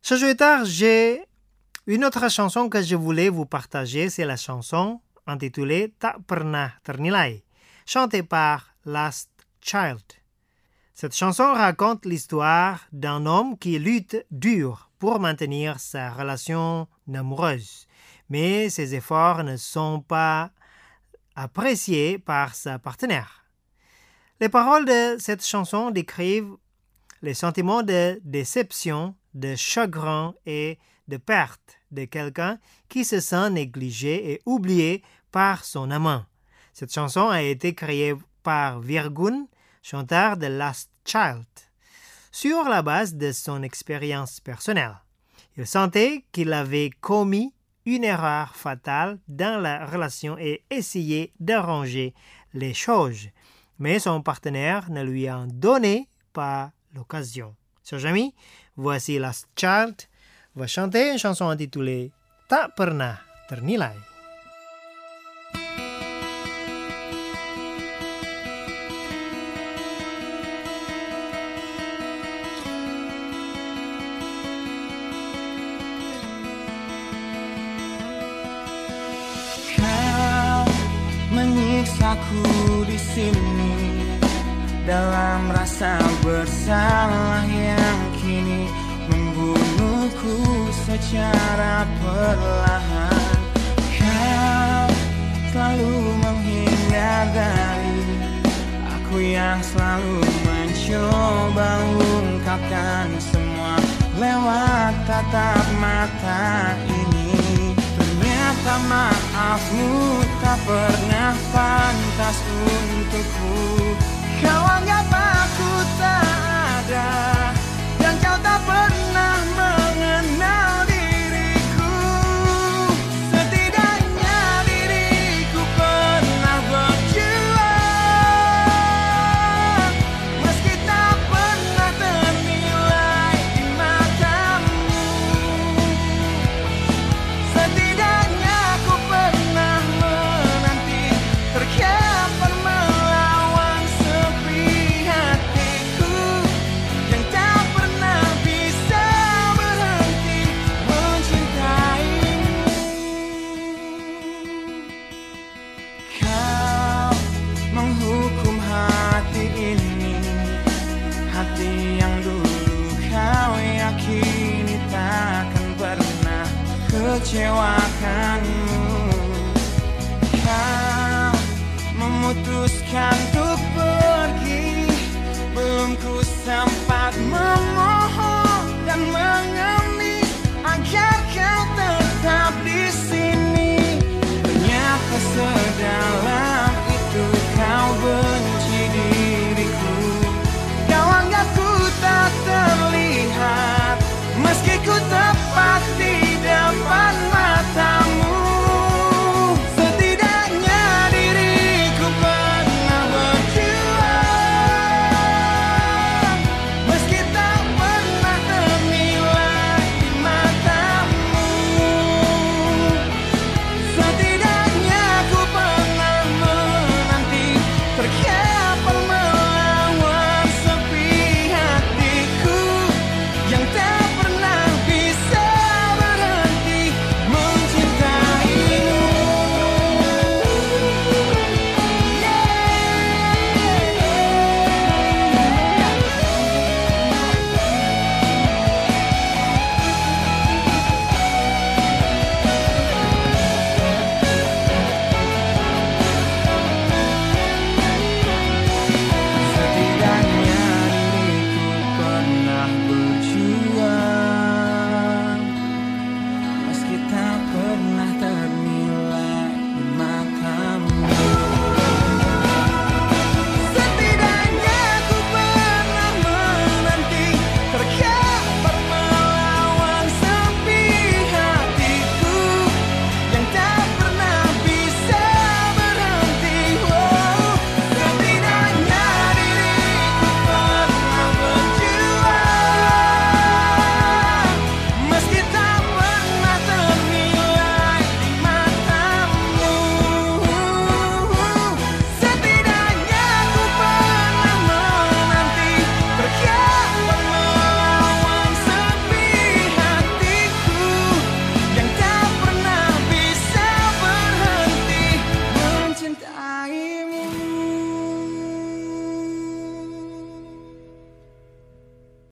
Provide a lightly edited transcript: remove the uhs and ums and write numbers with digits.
Ce jour tard, j'ai une autre chanson que je voulais vous partager, c'est la chanson intitulée Tak Pernah Ternilai, chantée par Last Child. Cette chanson raconte l'histoire d'un homme qui lutte dur pour maintenir sa relation amoureuse, mais ses efforts ne sont pas appréciés par sa partenaire. Les paroles de cette chanson décrivent les sentiments de déception, de chagrin et de perte de quelqu'un qui se sent négligé et oublié par son amant. Cette chanson a été créée par Virgun, chanteur de Last Child, sur la base de son expérience personnelle. Il sentait qu'il avait commis une erreur fatale dans la relation et essayait d'arranger les choses, mais son partenaire ne lui en donnait pas l'occasion. Chers amis, voici Last Child va chanter une chanson intitulée Tak Pernah Ternilai. Kau menyiksaku di sini dalam rasa bersalah yang kini membunuhku secara perlahan. Kau selalu menghindar dari aku yang selalu mencoba ungkapkan semua lewat tatap mata ini. Ternyata maafmu tak pernah pantas untukku. Kau anggap aku tak ada, dan kau tak pernah mengenal diriku. Setidaknya diriku pernah berjuang, meski tak pernah ternilai di matamu. Setidaknya aku pernah menanti terkapan melawan sepi hatiku yang tak pernah bisa berhenti mencintaimu. Kau menghukum hati ini, hati yang dulu kau yakini takkan pernah kecewakanmu. Kau memutuskan